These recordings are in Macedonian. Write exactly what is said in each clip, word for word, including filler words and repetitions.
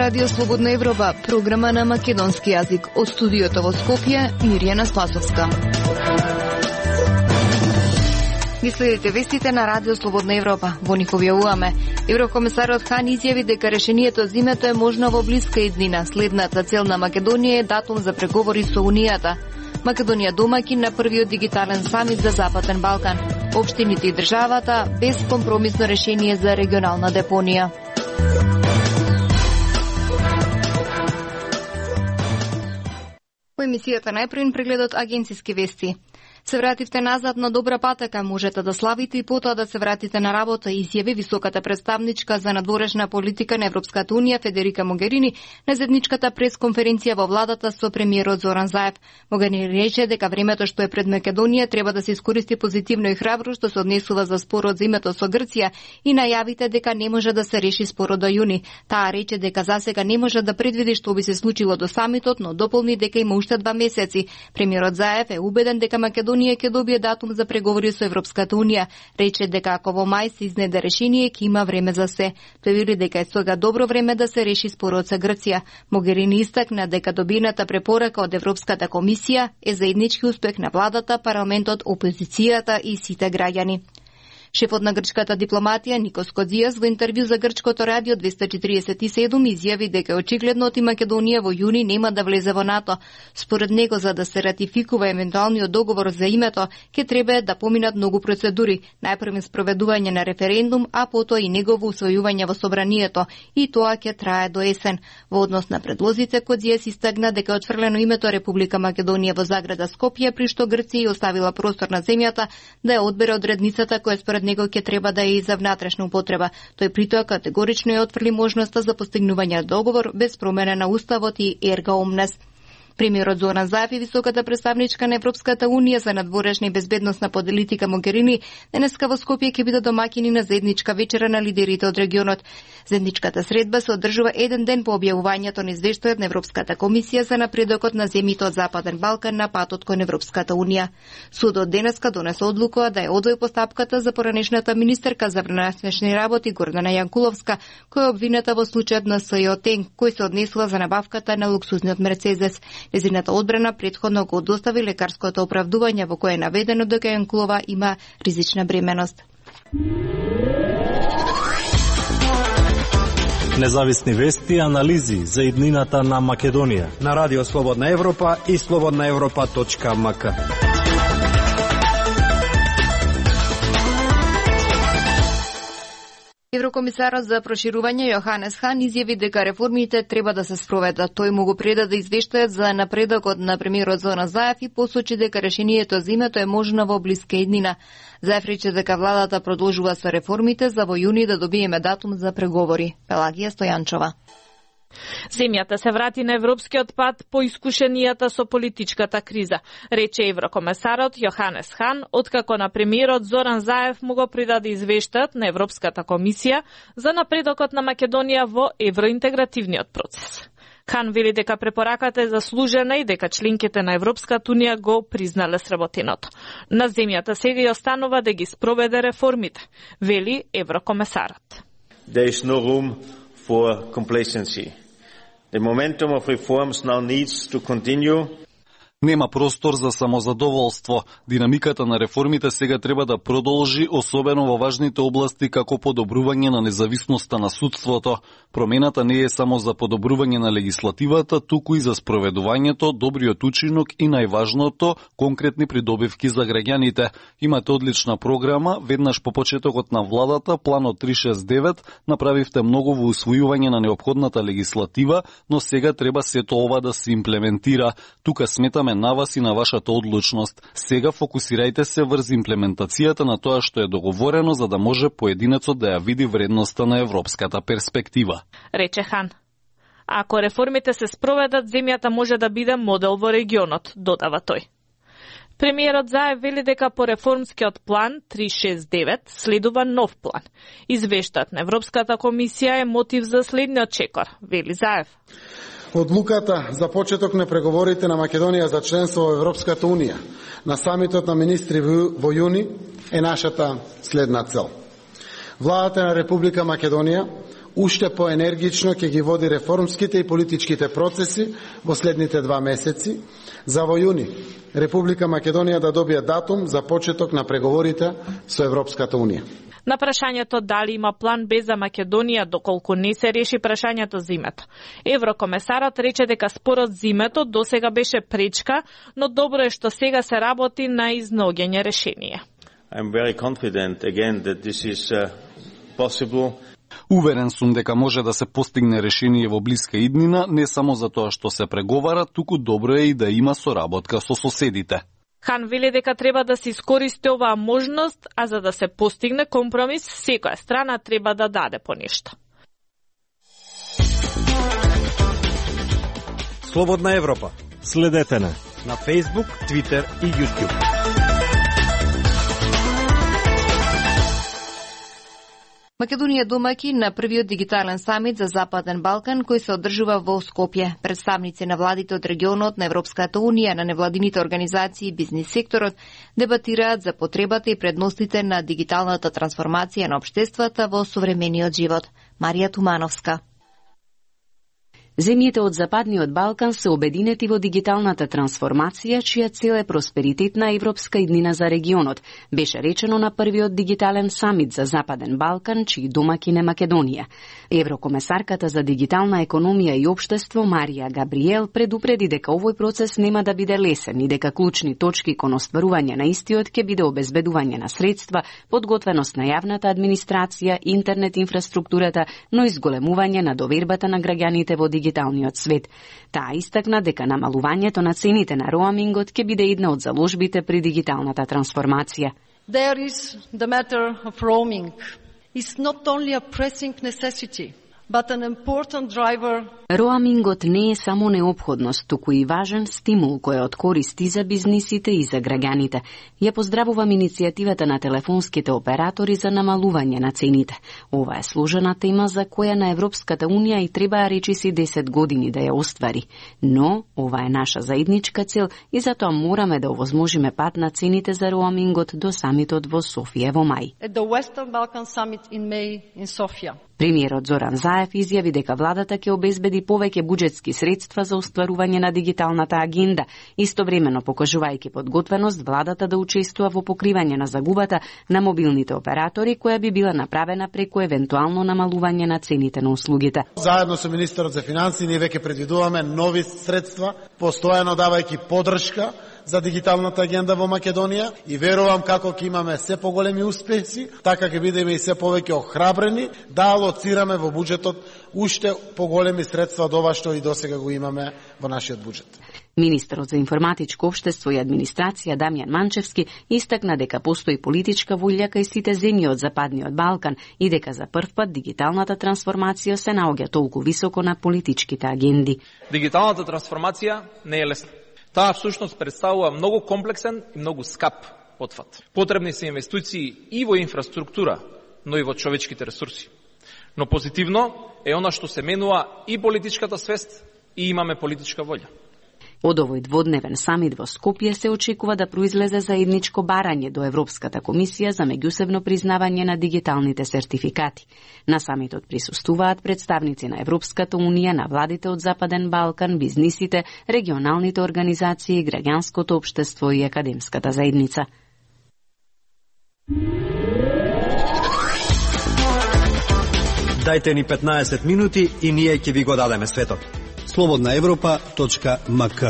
Радио Слободна Европа, програма на македонски јазик. Од студиото во Скопје, Мирјана Спасовска. Ги следите вестите на Радио Слободна Европа. Во них објавуваме: Еврокомисарот Хан изјави дека решението за името е можно во блиска иднина. Следната цел на Македонија е датум за преговори со Унијата. Македонија домаќин на првиот дигитален самит за Западен Балкан. Општините и државата без компромисно решение за регионална депонија. Во емисијата најпрвен прегледот агенциски вести. Се вративте назад на добра патека, можете да славите и потоа да се вратите на работа, изјави високата представничка за надворешна политика на Европската унија Федерика Могерини на заедничката пресконференција во владата со премиерот Зоран Заев. Могерини рече дека времето што е пред Македонија треба да се искористи позитивно и храбро што се однесува за спорот за името со Грција и најавите дека не може да се реши спорот до јуни. Таа рече дека засега не може да предвиди што би се случило до самитот, но дополни дека има уште два месеци. Премиерот Заев е убеден дека Македонија ќе добие датум за преговори со Европската унија. Рече дека ако во мај се изнеде решение, ќе има време за се. Тој вели дека е сега добро време да се реши спорот со Грција. Могерини истакна дека добиената препорака од Европската комисија е заеднички успех на владата, парламентот, опозицијата и сите граѓани. Шефот на грчката дипломатија Никос Кодзијас во интервју за грчкото радио двеста четириесет и седум изјави дека очигледно и Македонија во јуни нема да влезе во НАТО. Според него, за да се ратификува евентуалниот договор за името, ќе треба да поминат многу процедури, најпрво спроведување на референдум, а потоа и негово усвојување во собранието, и тоа ќе трае до есен. Во однос на предлозите, Кодзијас истагна дека е отфрлено името Република Македонија во заграда Скопје, при што Грција оставила простор на земјата да ја одбере одредницата која според него ќе треба да е и за внатрешна употреба. Тој притоа категорично ја отфрли можноста за постигнување договор без промена на уставот и ерга омнес. Премиерот Зоран Заев и високата представничка на Европската унија за надворешна и безбедносна политика Могерини денеска во Скопје ќе бидат домаќини на заедничка вечера на лидерите од регионот. Заедничката средба се одржува еден ден по објавувањето на извештајот на Европската комисија за напредокот на земјите од Западен Балкан на патот кон Европската унија. Судот денеска донесе одлука да ја одвои постапката за поранешната министерка за внатрешни работи Гордана Јанкуловска, која е обвинета во случајот на Сойотен, кој се однесува за набавката на луксузниот Мерцедес. Незината одбрана претходно го достави лекарското оправдување во кое е наведено дека Јанкулова има ризична бременост. Независни вести и анализи за иднината на Македонија на Радио Слободна Европа и слободна европа точка ем ка. Еврокомисарот за проширување Јоханес Хан изјави дека реформите треба да се спроведат. Тој му го предаде извештајот за напредокот на премиерот Зоран Заев и посочи дека решението за името е можно во блиска иднина. Заев рече дека владата продолжува со реформите за во јуни да добиеме датум за преговори. Пелагија Стојанчова. Земјата се врати на европскиот пат по искушенијата со политичката криза, рече еврокомесарот Јоханес Хан, откако на премиерот Зоран Заев му го предаде извештајот на Европската комисија за напредокот на Македонија во евроинтегративниот процес. Хан вели дека препораката е заслужена и дека членките на Европската унија го признале сработеното. На земјата сега и останува да ги спроведе реформите, вели еврокомесарот. There is no room for complacency. The momentum of reforms now needs to continue. Нема простор за самозадоволство. Динамиката на реформите сега треба да продолжи, особено во важните области како подобрување на независноста на судството. Промената не е само за подобрување на легислативата, туку и за спроведувањето, добриот учинок и најважното, конкретни придобивки за граѓаните. Имате одлична програма, веднаш по почетокот на владата, планот триста шест и девет, направивте многу во усвојување на неопходната легислатива, но сега треба сето ова да се имплементира. Тука сметаме на вас и на вашата одлучност. Сега фокусирајте се врз имплементацијата на тоа што е договорено, за да може поединецот да ја види вредноста на европската перспектива. Рече Хан. Ако реформите се спроведат, земјата може да биде модел во регионот, додава тој. Премиерот Заев вели дека по реформскиот план триста шест и девет следува нов план. Извештајот на Европската комисија е мотив за следниот чекор, вели Заев. Одлуката за почеток на преговорите на Македонија за членство во Европската унија на самитот на министри во јуни е нашата следна цел. Владата на Република Македонија уште поенергично ќе ги води реформските и политичките процеси во следните два месеци, за во јуни Република Македонија да добие датум за почеток на преговорите со Европската Унија. На прашањето дали има план Б за Македонија доколку не се реши прашањето за името. Еврокомесарот рече дека спорот за името досега беше пречка, но добро е што сега се работи на изнаоѓање решение. I'm very confident again that this is uh, possible. Уверен сум дека може да се постигне решение во блиска иднина, не само за тоа што се преговара, туку добро е и да има соработка со соседите. Хан вели дека треба да се искористи оваа можност, а за да се постигне компромис, секоја страна треба да даде по нешто. Слободна Европа. Следете на на Facebook, Twitter и YouTube. Македонија домаќи на првиот дигитален самит за Западен Балкан кој се одржува во Скопје. Представници на владите од регионот, на Европската Унија, на невладините организации и бизнис секторот дебатираат за потребата и предностите на дигиталната трансформација на општествата во современиот живот. Марија Тумановска. Земјите од Западниот Балкан се обединети во дигиталната трансформација, чија цел е просперитетна европска иднина за регионот, беше речено на првиот дигитален самит за Западен Балкан, чиј домаќин е Македонија. Еврокомесарката за дигитална економија и општество Марија Габриел предупреди дека овој процес нема да биде лесен и дека клучни точки кон остварување на истиот ќе биде обезбедување на средства, подготвеност на јавната администрација, интернет инфраструктурата, но и зголемување на довербата на граѓаните во дигиталниот свет. Таа истакна дека намалувањето на цените на роамингот ќе биде една од заложбите при дигиталната трансформација. There is the matter of roaming. It's not only a pressing necessity, but an important driver. Роамингот не е само неопходност, туку и важен стимул кој од користи за бизнисите и за граѓаните. Ја поздравувам иницијативата на телефонските оператори за намалување на цените. Ова е сложена тема за која на Европската Унија и требаа речиси десет години да ја оствари. Но ова е наша заедничка цел и затоа мораме да овозможиме пат на цените за роамингот до самитот во Софија во мај. At the Western Balkan Summit in May in Sofia. Премиерот Зоран Заев изјави дека владата ќе обезбеди повеќе буџетски средства за остварување на дигиталната агенда, истовремено покажувајќи подготвеност владата да учествува во покривање на загубата на мобилните оператори, која би била направена преку евентуално намалување на цените на услугите. Заедно со министерот за финансии ние веќе предвидуваме нови средства, постојано давајќи поддршка за дигиталната агенда во Македонија и верувам како ќе имаме се поголеми успеси, така ќе бидеме и се повеќе охрабрени да алоцираме во буџетот уште поголеми средства од ова што и досега го имаме во нашиот буџет. Министерот за информатичко општество и администрација Дамјан Манчевски истакна дека постои политичка волја кај сите земји од Западниот Балкан и дека за прв пат дигиталната трансформација се наоѓа толку високо на политичките агенди. Дигиталната трансформација не е лесна. Таа всушност представува многу комплексен и многу скап потфат. Потребни се инвестиции и во инфраструктура, но и во човечките ресурси. Но позитивно е она што се менува и политичката свест и имаме политичка волја. Од овој дводневен самит во Скопје се очекува да произлезе заедничко барање до Европската комисија за меѓусебно признавање на дигиталните сертификати. На самитот присуствуваат представници на Европската Унија, на владите од Западен Балкан, бизнисите, регионалните организации, граѓанското општество и академската заедница. Дајте ни петнаесет минути и ние ќе ви го дадеме светот. слободна европа точка ем ка.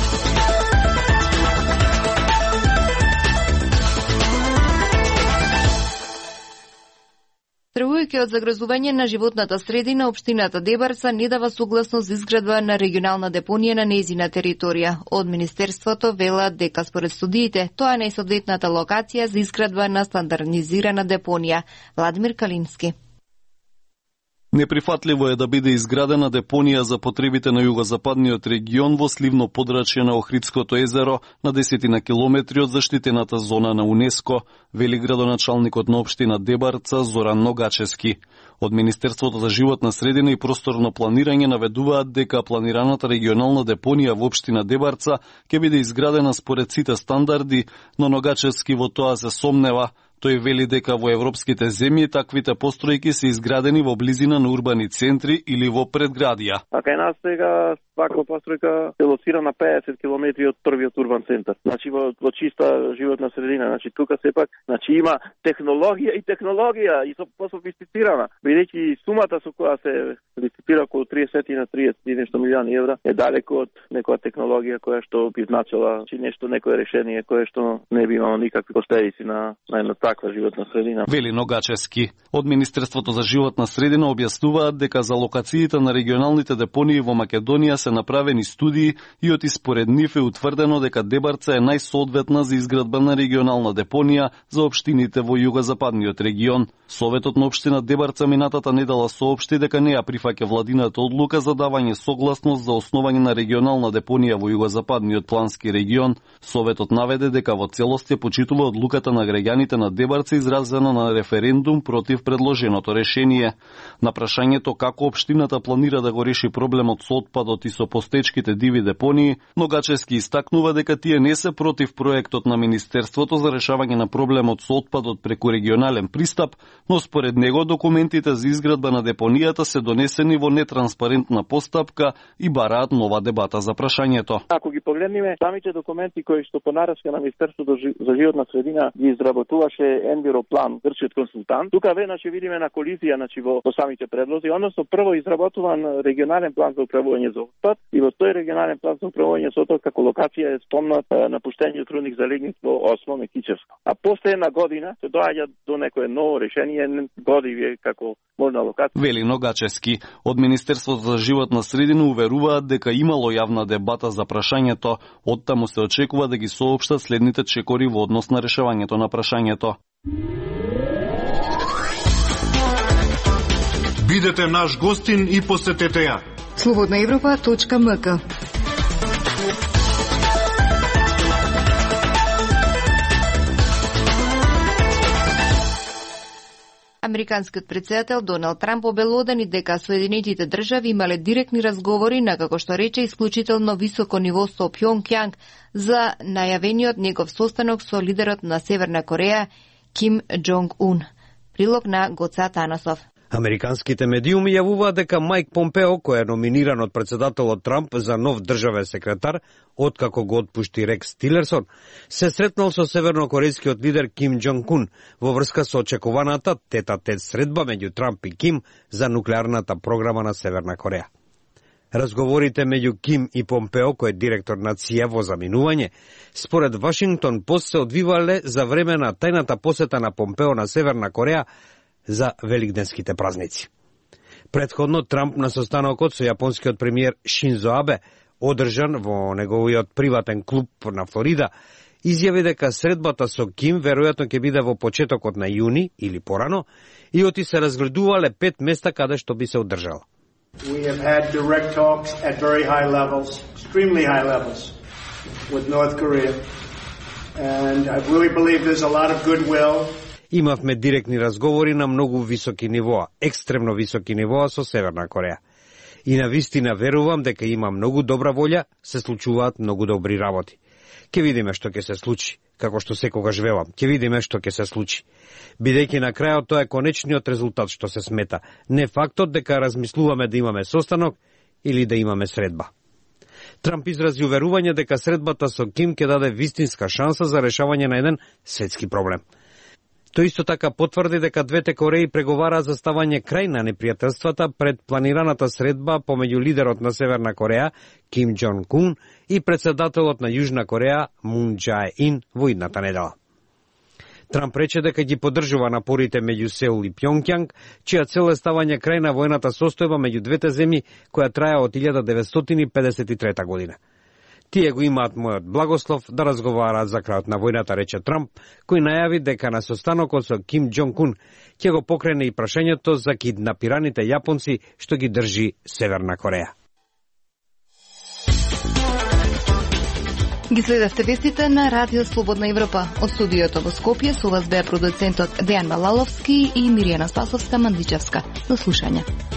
Стравувајќи од загрозување на животната средина, општината Дебарца не дава согласност за изградба на регионална депонија на нејзина територија. Од Министерството велат дека според студиите тоа е најсоодветната локација за изградба на стандардизирана депонија. Владимир Калински. Неприфатливо е да биде изградена депонија за потребите на југозападниот регион во сливно подрачје на Охридското езеро на десетина километри од заштитената зона на УНЕСКО, вели градоначалникот на општина Дебарца Зоран Ногачевски. Од Министерството за животна средина и просторно планирање наведуваат дека планираната регионална депонија во општина Дебарца ќе биде изградена според сите стандарди, но Ногачевски во тоа се сомнева, Тој вели дека во европските земји таквите постројки се изградени во близина на урбани центри или во предградија. А кај нас сега ваква постројка се лоцира на педесет километри од првиот урбан центар. Значи во, во чиста животна средина. Значи тука сепак, значи има технологија и технологија и со пософистицирана. Бидејќи сумата со која се лицитира околу триесет на триесет и нешто милиони евра е далеко од некоја технологија која што би значила чи нешто некое решение кое што не би имало никакви последици на на една таква животна средина. Вели Ногачевски. Од Министерството за животна средина објаснуваат дека за локациите на регионалните депонии во Македонија се направени студии и од испоред нив е утврдено дека Дебарца е најсоодветна за изградба на регионална депонија за општините во југозападниот регион. Советот на општина Дебарца минатата недела соопшти дека не ја прифаќа владината одлука за давање согласност за основање на регионална депонија во југозападниот плански регион. Советот наведе дека во целост ја почитува одлуката на граѓаните на Дебарца изразена на референдум против предложеното решение. На прашањето како општината планира да го реши проблемот со отпадот и со постечките диви депонии, Ногачевски истакнува дека тие не се против проектот на Министерството за решавање на проблемот со отпадот преку регионален пристап, но според него документите за изградба на депонијата се донесени во нетранспарентна постапка и бараат нова дебата за прашањето. Ако ги погледнеме самите документи кои што по нараска на Министерството за животна средина ги изработуваше Енвиро план, грчкиот консултант, тука веднаш ќе видиме на колизија значи во, во самите предлози, односно прво изработуван регионален план за управување за отпад и во тој регионален план за управување со отпад како локација е спомнат напуштениот рудник за лигнит во Осло Мекичевско. А после една година се доаѓа до некое ново решение, годи како можна локација. Вели Ногачевски. Од Министерството за животна средина уверуваат дека имало јавна дебата за прашањето, оттаму се очекува да ги соопштат следните чекори во однос на решавањето на прашањето. Бидете наш гостин и посетете ја. слободна европа точка ем ка. Американскиот претседател Доналд Трамп обелодени дека Соединетите држави имале директни разговори на, како што рече, исклучително високо ниво со Пјонкјанг за најавениот негов состанок со лидерот на Северна Кореја Ким Джонг Ун. Прилог на Гоца Танасов. Американските медиуми јавуваат дека Мајк Помпео, кој е номиниран од претседателот Трамп за нов државен секретар, откако го отпушти Рекс Тилерсон, се сретнал со севернокорејскиот лидер Ким Джонг Ун во врска со очекуваната тет-а-тет средба меѓу Трамп и Ким за нуклеарната програма на Северна Кореја. Разговорите меѓу Ким и Помпео, кој е директор на Ц И А во заминување, според Вашингтон Пост се одвивале за време на тајната посета на Помпео на Северна Кореја за великденските празници. Предходно Трамп на состанокот со јапонскиот премиер Шинзо Абе, одржан во неговиот приватен клуб на Флорида, изјави дека средбата со Ким веројатно ќе биде во почетокот на јуни или порано и оти се разгледувале пет места каде што би се одржала. We have had direct talks at very high levels, extremely high levels, with North Korea. And I really believe there's a lot of goodwill. Имавме директни разговори на многу високи нивоа, екстремно високи нивоа со Северна Кореја. И на вистина верувам дека има многу добра волја, се случуваат многу добри работи. Ке видиме што ќе се случи, како што секогаш велам, ке видиме што ќе се случи. Бидејќи на крајот тоа е конечниот резултат што се смета, не фактот дека размислуваме да имаме состанок или да имаме средба. Трамп изрази уверување дека средбата со Ким ќе даде вистинска шанса за решавање на еден светски проблем. Тој исто така потврди дека двете Кореи преговараат за ставање крај на непријателствата пред планираната средба помеѓу лидерот на Северна Кореја Ким Джонг Ун и председателот на Јужна Кореја Мун Џаe Ин во идната недела. Трамп рече дека ги поддржува напорите меѓу Сеул и Пјонкјанг, чија цел е ставање крај на воената состојба меѓу двете земји која трае од илјада деветстотини педесет и трета година. Тие го имаат мојот благослов да разговараат за крајот на војната, рече Трамп, кој најави дека на состанокот со Ким Джонг Ун ќе го покрене и прашањето за киднапираните јапонци што ги држи Северна Кореја. Ги следевте вестите на Радио Слободна Европа. Од студиото во Скопје со вас беа продуцентот Дејан Балаловски и Миријана Спасовска Мандичевска. До слушање.